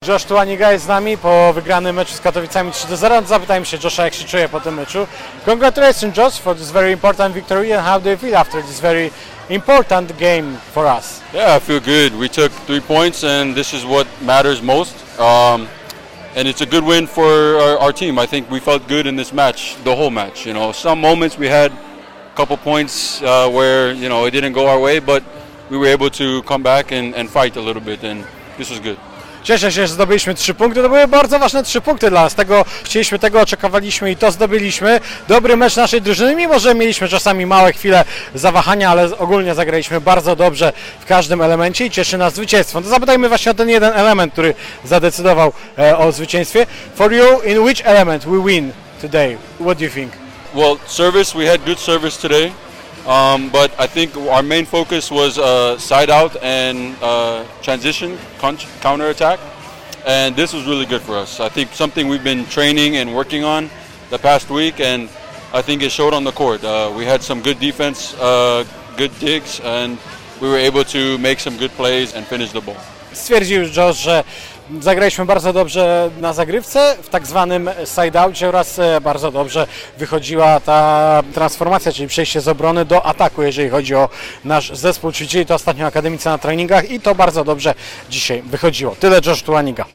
Josh Tuaniga jest z nami po wygranym meczu z Katowicami 3-0. Zapytajmy się Josha, jak się czuje po tym meczu. Congratulations, Josh, for this very important victory, and how do you feel after this very important game for us? Yeah, I feel good. We took 3 points, and this is what matters most. And it's a good win for our team. I think we felt good in this match, the whole match. You know, some moments we had a couple points where it didn't go our way, but we were able to come back and fight a little bit, and this was good. Cieszę się, że zdobyliśmy 3 punkty. To były bardzo ważne 3 punkty dla nas. Tego chcieliśmy, tego oczekiwaliśmy i to zdobyliśmy. Dobry mecz naszej drużyny, mimo że mieliśmy czasami małe chwile zawahania, ale ogólnie zagraliśmy bardzo dobrze w każdym elemencie i cieszy nas zwycięstwo. To zapytajmy właśnie o ten jeden element, który zadecydował o zwycięstwie. For you, in which element we win today? What do you think? Well, service, we had good service today. But I think our main focus was side out and transition, counter attack, and this was really good for us. I think something we've been training and working on the past week, and I think it showed on the court. We had some good defense, good digs, and we were able to make some good plays and finish the ball. Stwierdził Josh, że zagraliśmy bardzo dobrze na zagrywce w tak zwanym side-outie oraz bardzo dobrze wychodziła ta transformacja, czyli przejście z obrony do ataku, jeżeli chodzi o nasz zespół. Ćwiczyli to ostatnio akademicy na treningach i to bardzo dobrze dzisiaj wychodziło. Tyle Josh Tuaniga.